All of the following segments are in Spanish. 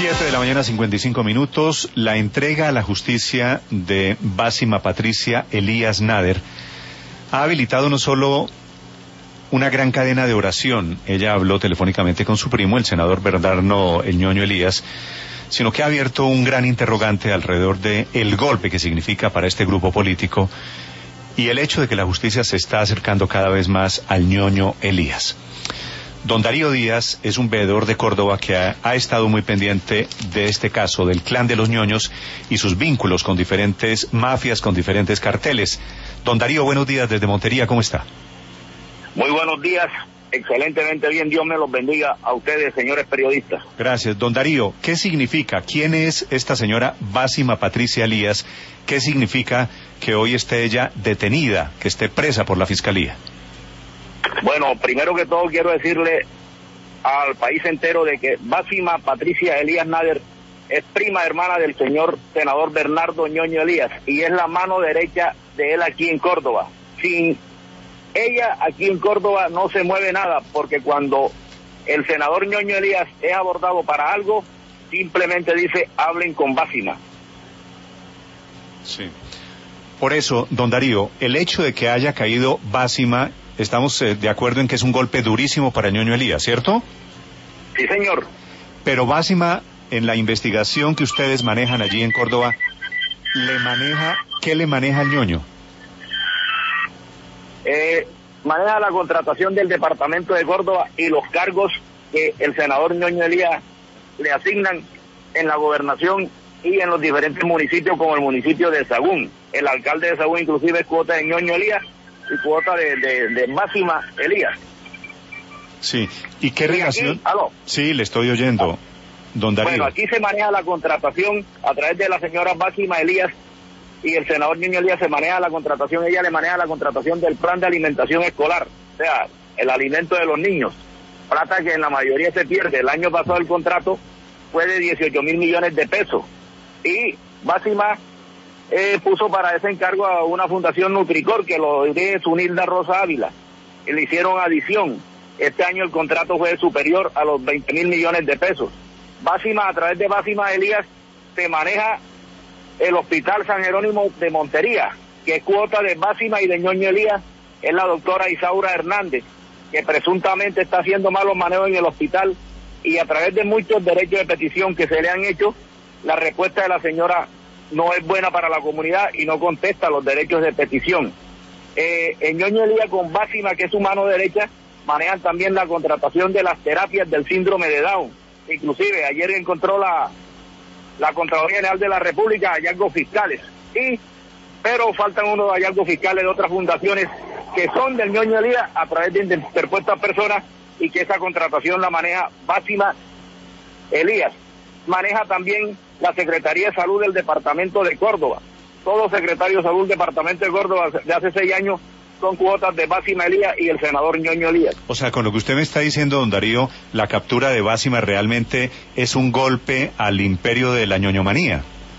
7:55 a.m. La entrega a la justicia de Básima Patricia Elías Nader ha habilitado no solo una gran cadena de oración. Ella habló telefónicamente con su primo, el senador Bernardo El Ñoño Elías, sino que ha abierto un gran interrogante alrededor de el golpe que significa para este grupo político y el hecho de que la justicia se está acercando cada vez más al Ñoño Elías. Don Darío Díaz es un veedor de Córdoba que ha estado muy pendiente de este caso del clan de los Ñoños y sus vínculos con diferentes mafias, con diferentes carteles. Don Darío, buenos días desde Montería, ¿cómo está? Muy buenos días, excelentemente bien, Dios me los bendiga a ustedes, señores periodistas. Gracias. Don Darío, ¿qué significa? ¿Quién es esta señora Básima Patricia Elías? ¿Qué significa que hoy esté ella detenida, que esté presa por la Fiscalía? Bueno, primero que todo quiero decirle al país entero de que Básima Patricia Elías Nader es prima hermana del señor senador Bernardo Ñoño Elías y es la mano derecha de él aquí en Córdoba. Sin ella aquí en Córdoba no se mueve nada, porque cuando el senador Ñoño Elías es abordado para algo, simplemente dice, hablen con Básima. Sí. Por eso, don Darío, el hecho de que haya caído Básima, estamos de acuerdo en que es un golpe durísimo para Ñoño Elías, ¿cierto? Sí, señor. Pero Básima, en la investigación que ustedes manejan allí en Córdoba, ¿qué le maneja al Ñoño? Maneja la contratación del departamento de Córdoba y los cargos que el senador Ñoño Elías le asignan en la gobernación y en los diferentes municipios, como el municipio de Sahagún. El alcalde de Sahagún inclusive es cuota de Ñoño Elías y cuota de Básima Elías. Sí, ¿y qué relación? Aquí, ¿aló? Sí, le estoy oyendo, don Darío. Bueno, aquí se maneja la contratación a través de la señora Básima Elías y el senador Ñoño Elías se maneja la contratación, ella le maneja la contratación del plan de alimentación escolar, o sea, el alimento de los niños, plata que en la mayoría se pierde. El año pasado el contrato fue de 18,000 millones de pesos y Básima puso para ese encargo a una fundación Nutricor que lo dirige Zunilda Rosa Ávila y le hicieron adición. Este año el contrato fue superior a los 20,000 millones de pesos. Básima, a través de Básima Elías, se maneja el Hospital San Jerónimo de Montería, que es cuota de Básima y de Ñoño Elías, es la doctora Isaura Hernández, que presuntamente está haciendo malos manejos en el hospital, y a través de muchos derechos de petición que se le han hecho, la respuesta de la señora no es buena para la comunidad y no contesta los derechos de petición. En Ñoño Elías con Básima, que es su mano derecha, manejan también la contratación de las terapias del síndrome de Down. Inclusive ayer encontró la Contraloría General de la República hallazgos fiscales, pero faltan unos hallazgos fiscales de otras fundaciones que son del Ñoño Elías a través de interpuestas personas y que esa contratación la maneja Básima Elías. Maneja también la Secretaría de Salud del Departamento de Córdoba. Todos los secretarios de Salud del Departamento de Córdoba de hace 6 años son cuotas de Básima Elías y el senador Ñoño Elías. O sea, con lo que usted me está diciendo, don Darío, la captura de Básima realmente es un golpe al imperio de la ñoñomanía.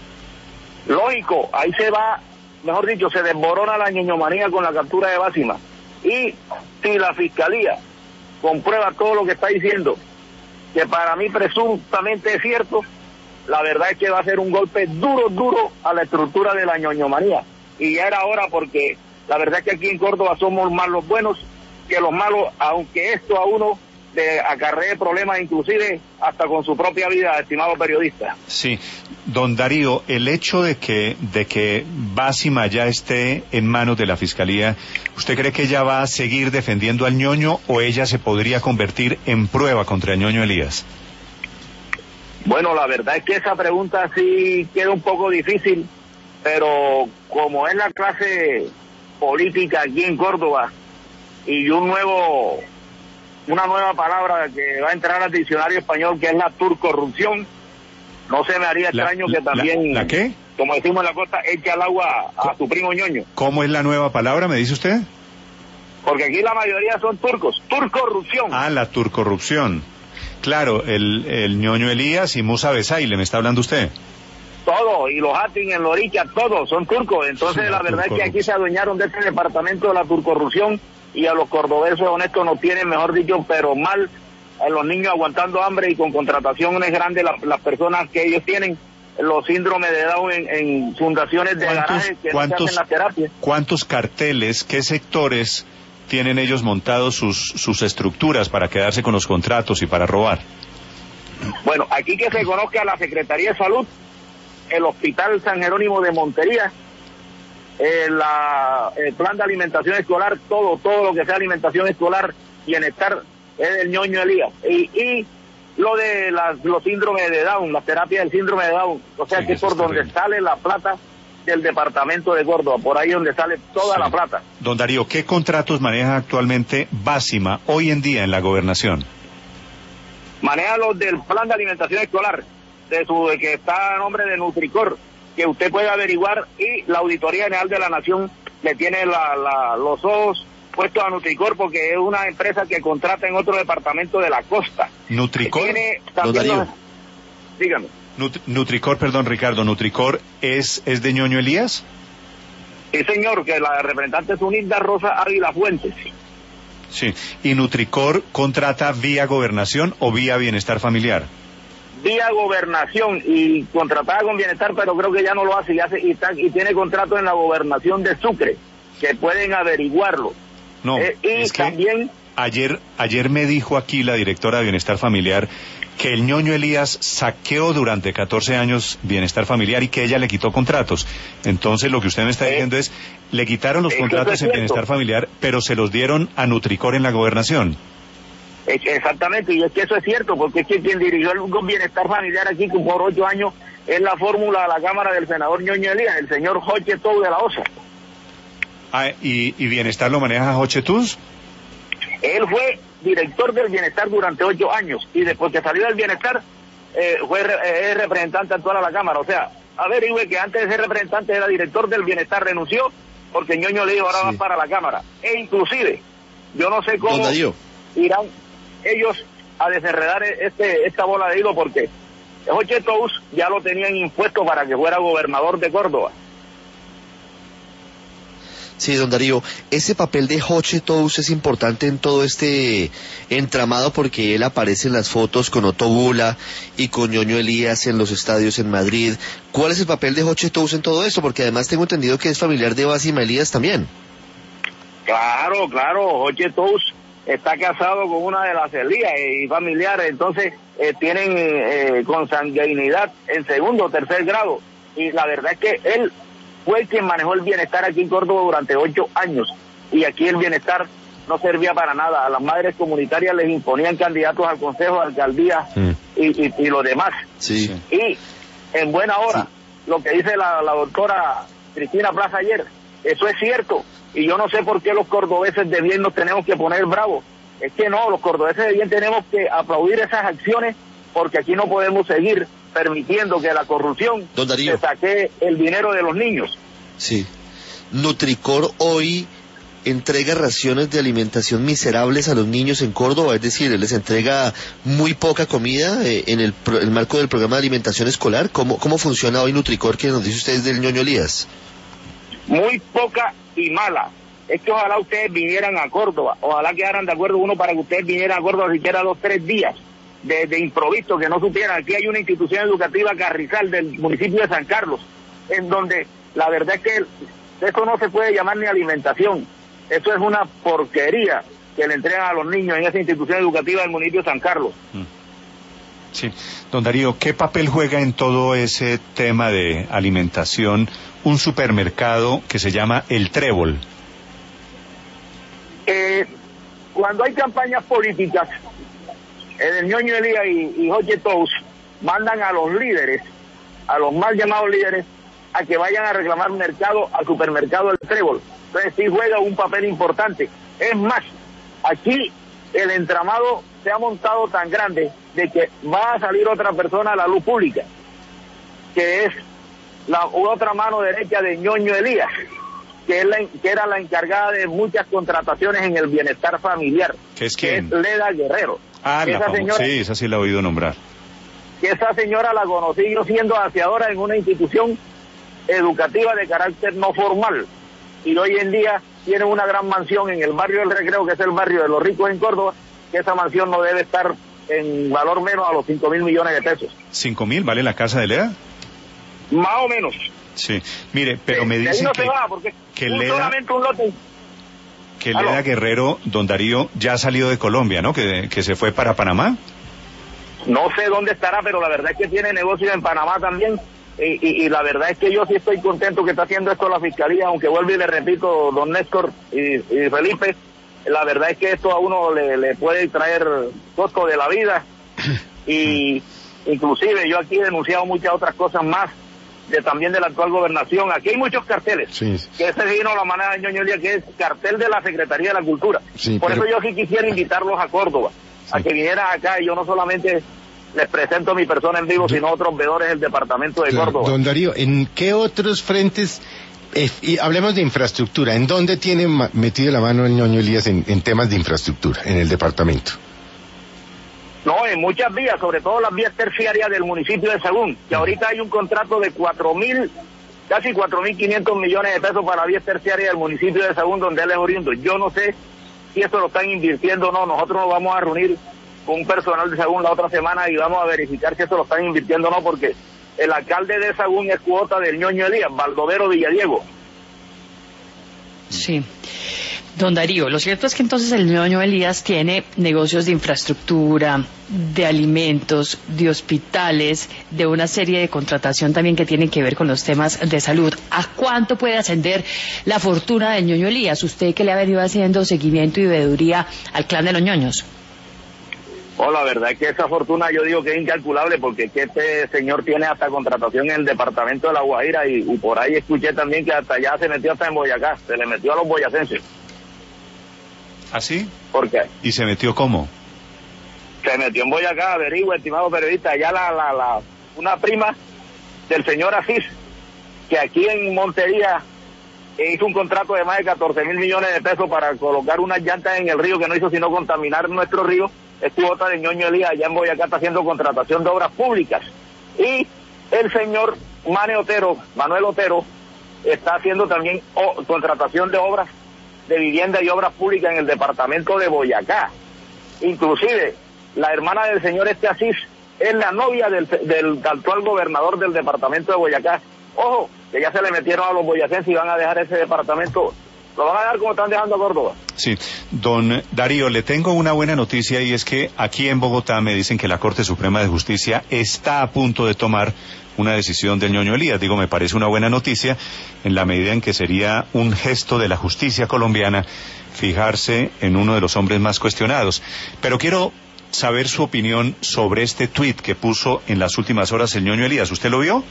Lógico, ahí se va, mejor dicho, se desborona la ñoñomanía con la captura de Básima. Y si la Fiscalía comprueba todo lo que está diciendo, que para mí presuntamente es cierto, la verdad es que va a ser un golpe duro a la estructura de la ñoñomanía. Y ya era hora, porque la verdad es que aquí en Córdoba somos más los buenos que los malos, aunque esto a uno le acarree problemas, inclusive hasta con su propia vida, estimado periodista. Sí, don Darío, el hecho de que Básima ya esté en manos de la Fiscalía, ¿usted cree que ella va a seguir defendiendo al Ñoño o ella se podría convertir en prueba contra el Ñoño Elías? Bueno, la verdad es que esa pregunta sí queda un poco difícil, pero como es la clase política aquí en Córdoba y una nueva palabra que va a entrar al diccionario español, que es la turcorrupción, no se me haría extraño que también, ¿la qué? Como decimos en la costa, eche al agua a su primo Ñoño. ¿Cómo es la nueva palabra, me dice usted? Porque aquí la mayoría son turcos, turcorrupción. Ah, la turcorrupción. Claro, el Ñoño Elías y Musa Besaile, ¿me está hablando usted? Todo, y los Atin en Lorica, todos son turcos. Entonces la verdad es que aquí se adueñaron de este departamento de la turcorrupción y a los cordobeses honestos nos tienen, mejor dicho, pero mal a los niños aguantando hambre y con contrataciones grandes las personas que ellos tienen los síndromes de Down en fundaciones de garajes que no se hacen la terapia. ¿Cuántos carteles, qué sectores tienen ellos montados sus estructuras para quedarse con los contratos y para robar? Bueno, aquí que se conozca la Secretaría de Salud, el Hospital San Jerónimo de Montería, el plan de alimentación escolar, todo lo que sea alimentación escolar, bienestar, es del ñoño Elías. Y lo de los síndromes de Down, la terapia del síndrome de Down, o sea, sí, que es por donde sale la plata del departamento de Córdoba, por ahí donde sale toda la plata. Don Darío, ¿qué contratos maneja actualmente Básima hoy en día en la gobernación? Maneja los del plan de alimentación escolar, que está a nombre de Nutricor, que usted puede averiguar, y la Auditoría General de la Nación le tiene los ojos puestos a Nutricor, porque es una empresa que contrata en otro departamento de la costa. ¿Nutricor? Dígame. Nutricor, perdón, Ricardo, ¿Nutricor es de ñoño Elías? Sí, señor, que la representante es Unilda Rosa Ávila Fuentes. Sí, ¿y Nutricor contrata vía gobernación o vía bienestar familiar? Vía gobernación y contratada con bienestar, pero creo que ya no lo hace, y tiene contrato en la gobernación de Sucre, que pueden averiguarlo. No, es que también ayer me dijo aquí la directora de Bienestar Familiar que el ñoño Elías saqueó durante 14 años Bienestar Familiar y que ella le quitó contratos. Entonces lo que usted me está diciendo es, le quitaron los contratos en Bienestar Familiar, pero se los dieron a Nutricor en la gobernación. Exactamente, y es que eso es cierto, porque es que quien dirigió el Bienestar Familiar aquí por 8 años es la fórmula de la Cámara del senador ñoño Elías, el señor Joche Tou de la Osa. Ah, ¿y Bienestar lo maneja Joche Tus? Él fue director del Bienestar durante 8 años, y después que salió del Bienestar, es representante actual a la Cámara. O sea, averigüe que antes de ser representante era director del Bienestar, renunció, porque ñoño le dijo ahora va para la Cámara. E inclusive, yo no sé cómo irán ellos a desenredar esta bola de hilo, porque Joche Tous ya lo tenían impuesto para que fuera gobernador de Córdoba. Sí, don Darío, ese papel de Joche Tous es importante en todo este entramado porque él aparece en las fotos con Otto Bula y con ñoño Elías en los estadios en Madrid. ¿Cuál es el papel de Joche Tous en todo esto? Porque además tengo entendido que es familiar de Básima Elías también. Claro, Joche Tous está casado con una de las Elías y familiares, entonces tienen consanguinidad en segundo o tercer grado, y la verdad es que él fue quien manejó el bienestar aquí en Córdoba durante 8 años, y aquí el bienestar no servía para nada. A las madres comunitarias les imponían candidatos al consejo, a alcaldía y lo demás. Sí. Y en buena hora, lo que dice la doctora Cristina Plaza ayer, eso es cierto, y yo no sé por qué los cordobeses de bien nos tenemos que poner bravos. Es que no, los cordobeses de bien tenemos que aplaudir esas acciones, porque aquí no podemos seguir permitiendo que la corrupción se saque el dinero de los niños. Sí. Nutricor hoy entrega raciones de alimentación miserables a los niños en Córdoba, es decir, les entrega muy poca comida en el marco del programa de alimentación escolar. ¿Cómo funciona hoy Nutricor, que nos dice usted del ñoño Elías? Muy poca y mala. Es que ojalá ustedes vinieran a Córdoba, ojalá quedaran de acuerdo uno para que ustedes vinieran a Córdoba siquiera 2 o 3 días. De improviso, que no supieran. Aquí hay una institución educativa, Carrizal, del municipio de San Carlos, en donde la verdad es que eso no se puede llamar ni alimentación, eso es una porquería que le entregan a los niños en esa institución educativa del municipio de San Carlos. Sí, don Darío, ¿qué papel juega en todo ese tema de alimentación un supermercado que se llama El Trébol? Cuando hay campañas políticas, el ñoño Elías y Joche Tous mandan a los líderes, a los mal llamados líderes, a que vayan a reclamar mercado al supermercado El Trébol. Entonces sí juega un papel importante. Es más, aquí el entramado se ha montado tan grande de que va a salir otra persona a la luz pública, que es la otra mano derecha de ñoño Elías, que era la encargada de muchas contrataciones en el bienestar familiar. ¿Qué es quién? Que es Leda Guerrero. Sí, esa sí la he oído nombrar. Que esa señora la conocí yo siendo aseadora en una institución educativa de carácter no formal, y hoy en día tiene una gran mansión en el barrio del Recreo, que es el barrio de los ricos en Córdoba, que esa mansión no debe estar en valor menos a los 5.000 millones de pesos. ¿5.000 vale la casa de Leda? Más o menos. Sí, mire, pero me De ahí dicen no se va, porque solamente un lote. que Leda Guerrero, don Darío, ya ha salido de Colombia, ¿no? Que se fue para Panamá. No sé dónde estará, pero la verdad es que tiene negocios en Panamá también. Y la verdad es que yo sí estoy contento que está haciendo esto la Fiscalía, aunque vuelvo y le repito, don Néstor y Felipe, la verdad es que esto a uno le puede traer costo de la vida. Y inclusive yo aquí he denunciado muchas otras cosas más, también de la actual gobernación. Aquí hay muchos carteles, Sí. que ese vino la manera de Ñoño Elías, que es cartel de la Secretaría de la Cultura. Sí, Por pero- eso yo sí quisiera invitarlos a Córdoba, a que vinieran acá, y yo no solamente les presento a mi persona en vivo, sino a otros veedores del departamento de Córdoba. Don Darío, ¿en qué otros frentes, y hablemos de infraestructura, en dónde tiene metido la mano el Ñoño Elías en temas de infraestructura en el departamento? No, en muchas vías, sobre todo las vías terciarias del municipio de Sagún, que ahorita hay un contrato de casi 4.500 millones de pesos para vías terciarias del municipio de Sagún, donde él es oriundo. Yo no sé si eso lo están invirtiendo o no. Nosotros nos vamos a reunir con un personal de Sagún la otra semana y vamos a verificar si eso lo están invirtiendo o no, porque el alcalde de Sagún es cuota del Ñoño Elías, Baldovero Villadiego. Sí. Don Darío, lo cierto es que entonces el Ñoño Elías tiene negocios de infraestructura, de alimentos, de hospitales, de una serie de contratación también que tienen que ver con los temas de salud. ¿A cuánto puede ascender la fortuna del Ñoño Elías? Usted que le ha venido haciendo seguimiento y veeduría al clan de los ñoños. Oh, la verdad es que esa fortuna yo digo que es incalculable, porque que este señor tiene hasta contratación en el departamento de La Guajira, y por ahí escuché también que hasta allá se metió hasta en Boyacá, se le metió a los boyacenses. ¿Ah, sí? ¿Por qué? ¿Y se metió cómo? Se metió en Boyacá, averigua, estimado periodista, allá una prima del señor Asís, que aquí en Montería hizo un contrato de más de 14.000 millones de pesos para colocar unas llantas en el río, que no hizo sino contaminar nuestro río. Es cuota de Ñoño Elías, allá en Boyacá está haciendo contratación de obras públicas. Y el señor Manuel Otero está haciendo también contratación de obras de vivienda y obras públicas en el departamento de Boyacá. Inclusive la hermana del señor Asís es la novia del actual gobernador del departamento de Boyacá. Ojo, que ya se le metieron a los boyacenses y van a dejar ese departamento, lo van a dejar como están dejando a Córdoba. Sí, don Darío, le tengo una buena noticia, y es que aquí en Bogotá me dicen que la Corte Suprema de Justicia está a punto de tomar una decisión del Ñoño Elías. Digo, me parece una buena noticia en la medida en que sería un gesto de la justicia colombiana fijarse en uno de los hombres más cuestionados. Pero quiero saber su opinión sobre este tuit que puso en las últimas horas el Ñoño Elías. ¿Usted lo vio?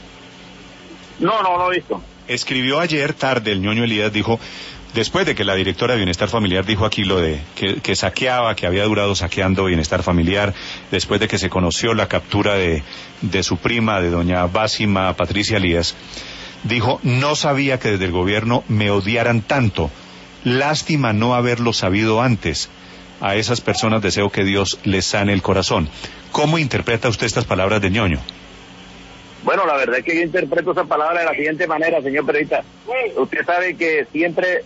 No lo he visto. Escribió ayer tarde el Ñoño Elías, dijo, después de que la directora de Bienestar Familiar dijo aquí lo de que saqueaba, que había durado saqueando Bienestar Familiar, después de que se conoció la captura de su prima, de doña Básima Patricia Elías, dijo, no sabía que desde el gobierno me odiaran tanto, lástima no haberlo sabido antes, a esas personas deseo que Dios les sane el corazón. ¿Cómo interpreta usted estas palabras de Ñoño? Bueno, la verdad es que yo interpreto esa palabra de la siguiente manera, señor periodista. Usted sabe que siempre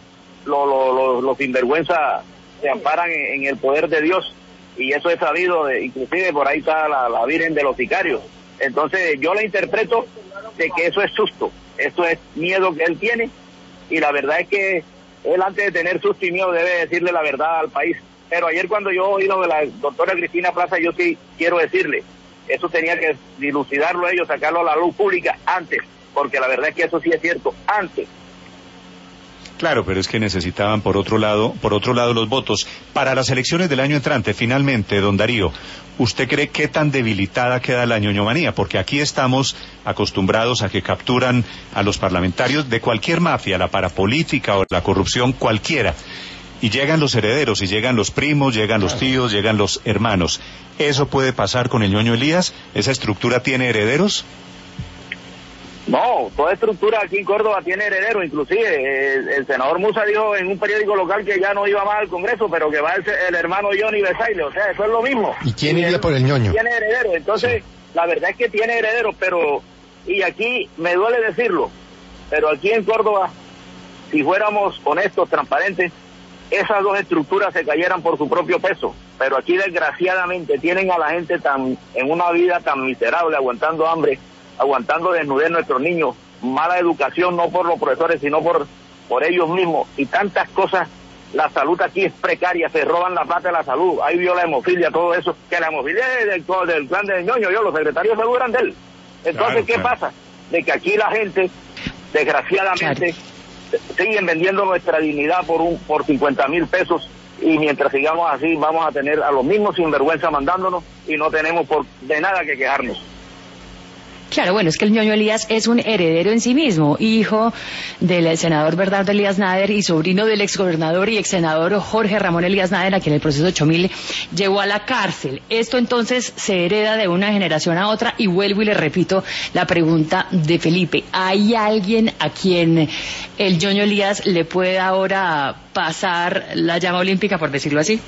los sinvergüenzas se amparan en el poder de Dios, y eso es sabido, inclusive por ahí está la Virgen de los Sicarios. Entonces yo la interpreto de que eso es susto, eso es miedo que él tiene, y la verdad es que él, antes de tener susto y miedo, debe decirle la verdad al país. Pero ayer, cuando yo oí lo de la doctora Cristina Plaza, yo sí quiero decirle, eso tenía que dilucidarlo ellos, sacarlo a la luz pública antes, porque la verdad es que eso sí es cierto, antes. Claro, pero es que necesitaban por otro lado los votos. Para las elecciones del año entrante, finalmente, don Darío, ¿usted cree qué tan debilitada queda la ñoñomanía? Porque aquí estamos acostumbrados a que capturan a los parlamentarios de cualquier mafia, la parapolítica o la corrupción cualquiera, y llegan los herederos, y llegan los primos, llegan los tíos, llegan los hermanos. ¿Eso puede pasar con el Ñoño Elías? ¿Esa estructura tiene herederos? No, toda estructura aquí en Córdoba tiene heredero. Inclusive el senador Musa dijo en un periódico local que ya no iba más al Congreso, pero que va el hermano Johnny Besaile. O sea, eso es lo mismo. ¿Y quién iría por el Ñoño? Tiene heredero. Entonces, sí, la verdad es que tiene heredero, pero, y aquí me duele decirlo, pero aquí en Córdoba, si fuéramos honestos, transparentes, esas dos estructuras se cayeran por su propio peso. pero aquí desgraciadamente tienen a la gente en una vida tan miserable, aguantando hambre, aguantando desnudez nuestros niños, mala educación no por los profesores sino por ellos mismos, y tantas cosas. La salud aquí es precaria, se roban la plata de la salud, hay viola hemofilia, todo eso, que la hemofilia es del plan de Ñoño, los secretarios de salud eran de él. Entonces, ¿qué pasa? De que aquí la gente, desgraciadamente, siguen vendiendo nuestra dignidad por 50,000 pesos, y mientras sigamos así vamos a tener a los mismos sinvergüenza mandándonos y no tenemos de nada que quejarnos. Claro, bueno, es que el Ñoño Elías es un heredero en sí mismo, hijo del senador Bernardo Elías Nader y sobrino del exgobernador y exsenador Jorge Ramón Elías Nader, a quien el proceso 8000 llevó a la cárcel. Esto entonces se hereda de una generación a otra, y vuelvo y le repito la pregunta de Felipe. ¿Hay alguien a quien el Ñoño Elías le pueda ahora pasar la llama olímpica, por decirlo así?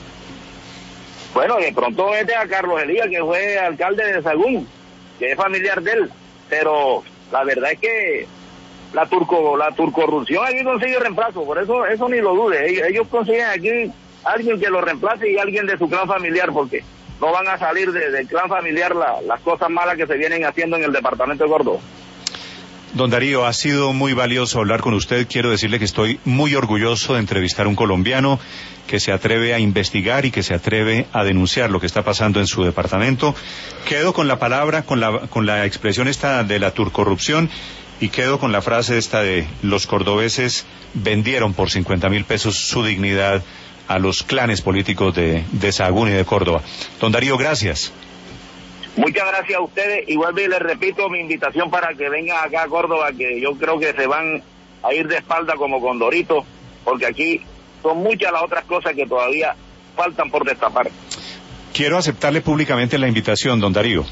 Bueno, de pronto vete a Carlos Elías, que fue alcalde de Sagún, que es familiar de él, pero la verdad es que la turcorrupción aquí consigue reemplazo, por eso ni lo dude, ellos consiguen aquí alguien que lo reemplace y alguien de su clan familiar, porque no van a salir del clan familiar las cosas malas que se vienen haciendo en el departamento de Córdoba. Don Darío, ha sido muy valioso hablar con usted. Quiero decirle que estoy muy orgulloso de entrevistar a un colombiano que se atreve a investigar y que se atreve a denunciar lo que está pasando en su departamento. Quedo con la palabra, con la expresión esta de la turcorrupción, y quedo con la frase esta de los cordobeses vendieron por 50,000 pesos su dignidad a los clanes políticos de Sahagún y de Córdoba. Don Darío, gracias. Muchas gracias a ustedes, y vuelvo y les repito mi invitación para que vengan acá a Córdoba, que yo creo que se van a ir de espalda como Condorito, porque aquí son muchas las otras cosas que todavía faltan por destapar. Quiero aceptarle públicamente la invitación, don Darío.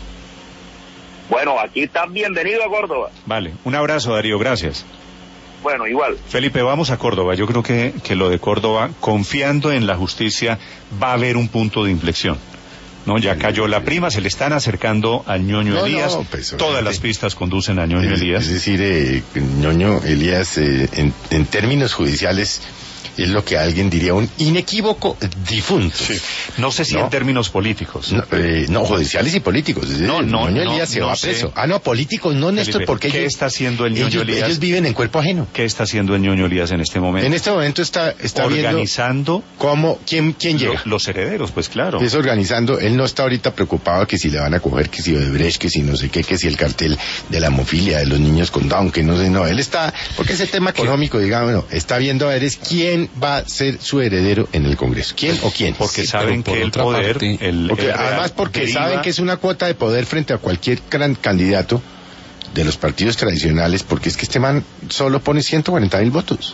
Bueno, aquí están bienvenidos a Córdoba. Vale, un abrazo, Darío, gracias. Bueno, igual. Felipe, vamos a Córdoba. Yo creo que lo de Córdoba, confiando en la justicia, va a haber un punto de inflexión. No, ya cayó la prima, se le están acercando al Ñoño Elías. Pues, todas las pistas conducen a Ñoño Elías. Es decir, Ñoño Elías, en términos judiciales, es lo que alguien diría un inequívoco difunto. Sí. No sé si en términos políticos. No, judiciales y políticos. Ñoño Elías se va preso. No, políticos no, Néstor, porque ¿qué está haciendo el Ñoño Elías? Ellos viven en cuerpo ajeno. ¿Qué está haciendo el Ñoño Elías en este momento? En este momento está organizando viendo quién llega. Los herederos, pues claro. Es organizando. Él no está ahorita preocupado que si le van a coger, que si Odebrecht, que si no sé qué, que si el cartel de la hemofilia de los niños con Down, que no sé, no. Él está, porque ese tema económico, digamos, no, está viendo a ver es quién va a ser su heredero en el Congreso. ¿Quién o quién? Porque saben que el poder... Además porque saben que es una cuota de poder frente a cualquier gran candidato de los partidos tradicionales, porque es que este man solo pone 140,000 votos.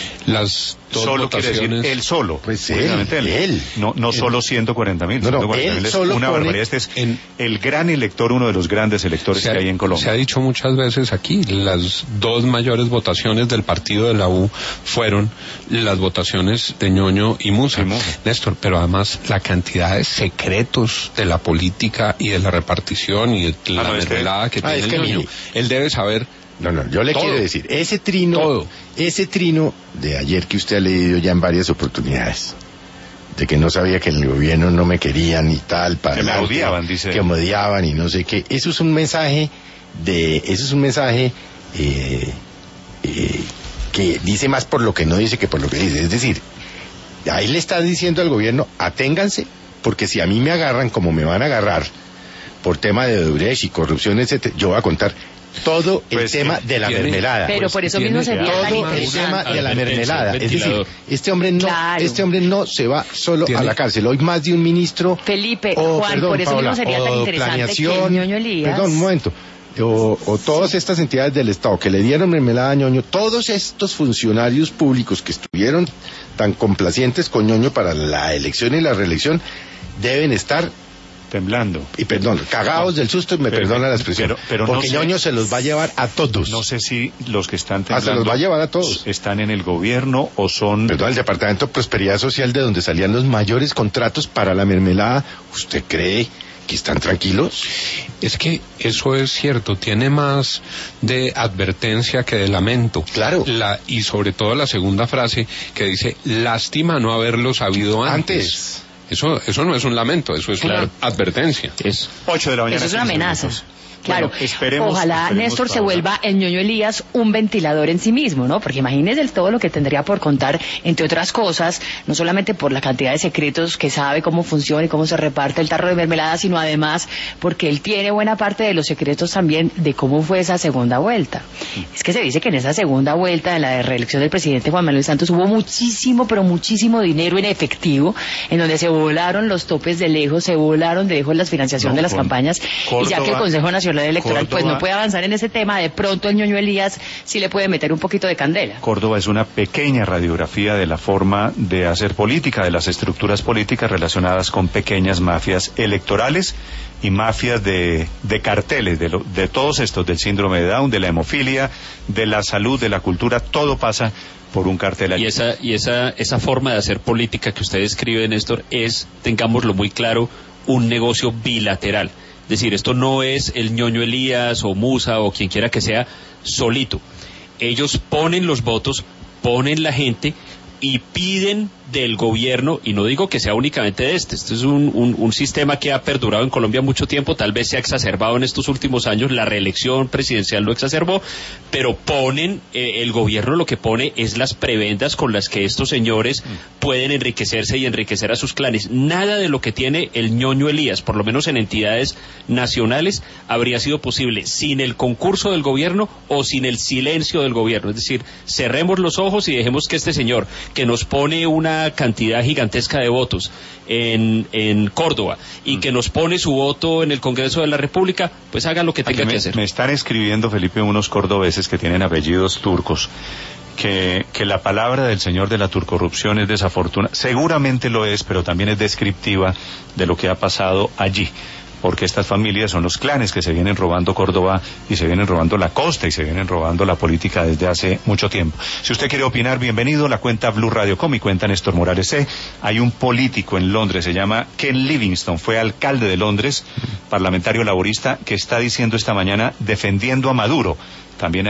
Las dos solo votaciones... quiere decir él solo. Pues él. No solo 140,000. No, él es solo una barbaridad. Este es el gran elector, uno de los grandes electores que hay en Colombia. Se ha dicho muchas veces aquí, las dos mayores votaciones del partido de la U fueron las votaciones de Ñoño y Musa. Néstor, pero además la cantidad de secretos de la política y de la repartición y de la mermelada que tiene el Ñoño. Él debe saber... No, yo le quiero decir, ese trino de ayer que usted ha leído ya en varias oportunidades, de que no sabía que en el gobierno no me querían y tal, que me odiaban, dice. Que me odiaban y no sé qué, eso es un mensaje que dice más por lo que no dice que por lo que dice. Es decir, ahí le está diciendo al gobierno, aténganse, porque si a mí me agarran como me van a agarrar por tema de Odebrecht y corrupción, etcétera, yo voy a contar todo el tema de la mermelada. Pero por eso mismo sería tan todo el tema de la mermelada. Es decir, este hombre no se va solo a la cárcel. Hoy más de un ministro. Felipe, Juan, por eso mismo sería tan interesante que el Ñoño Elías. Perdón, un momento. O todas estas entidades del Estado que le dieron mermelada a Ñoño, todos estos funcionarios públicos que estuvieron tan complacientes con Ñoño para la elección y la reelección, deben estar temblando. Y perdón, cagados del susto, y me perdona la expresión. Pero porque no Ñoño se los va a llevar a todos. No sé si los que están temblando... se los va a llevar a todos. ¿Están en el gobierno o son...? Perdón, el Departamento de Prosperidad Social, de donde salían los mayores contratos para la mermelada, ¿usted cree que están tranquilos? Es que eso es cierto, tiene más de advertencia que de lamento. Claro. Y sobre todo la segunda frase que dice, lástima no haberlo sabido antes. Eso no es un lamento, eso es una advertencia. 8 de la mañana. Eso es una amenaza. Claro, bueno, ojalá Néstor se vuelva el ñoño Elías un ventilador en sí mismo, ¿no? Porque imagínese todo lo que tendría por contar, entre otras cosas, no solamente por la cantidad de secretos que sabe cómo funciona y cómo se reparte el tarro de mermelada, sino además porque él tiene buena parte de los secretos también de cómo fue esa segunda vuelta. Es que se dice que en esa segunda vuelta, en la de reelección del presidente Juan Manuel Santos, hubo muchísimo, pero muchísimo dinero en efectivo, en donde se volaron los topes de lejos, se volaron de lejos la financiación de las campañas, Córdoba, y ya que el Consejo Nacional Electoral pues no puede avanzar en ese tema, de pronto el ñoño Elías sí le puede meter un poquito de candela. Córdoba es una pequeña radiografía de la forma de hacer política, de las estructuras políticas relacionadas con pequeñas mafias electorales y mafias de carteles, de todos estos, del síndrome de Down, de la hemofilia, de la salud, de la cultura, todo pasa por un cartel allí. Y esa forma de hacer política que usted describe, Néstor, es, tengámoslo muy claro, un negocio bilateral. Es decir, esto no es el ñoño Elías o Musa o quien quiera que sea solito. Ellos ponen los votos, ponen la gente y piden del gobierno, y no digo que sea únicamente de este es un sistema que ha perdurado en Colombia mucho tiempo, tal vez se ha exacerbado en estos últimos años, la reelección presidencial lo exacerbó, pero ponen, el gobierno lo que pone es las prebendas con las que estos señores pueden enriquecerse y enriquecer a sus clanes. Nada de lo que tiene el ñoño Elías, por lo menos en entidades nacionales, habría sido posible sin el concurso del gobierno o sin el silencio del gobierno. Es decir, cerremos los ojos y dejemos que este señor, que nos pone una cantidad gigantesca de votos en Córdoba y que nos pone su voto en el Congreso de la República, pues haga lo que tenga que hacer. Me están escribiendo, Felipe, unos cordobeses que tienen apellidos turcos, que la palabra del señor de la turcorrupción es desafortunada. Seguramente lo es, pero también es descriptiva de lo que ha pasado allí. Porque estas familias son los clanes que se vienen robando Córdoba y se vienen robando la costa y se vienen robando la política desde hace mucho tiempo. Si usted quiere opinar, bienvenido. La cuenta Blue Radio Com y cuenta Néstor Morales C. Hay un político en Londres, se llama Ken Livingstone, fue alcalde de Londres, parlamentario laborista, que está diciendo esta mañana defendiendo a Maduro. También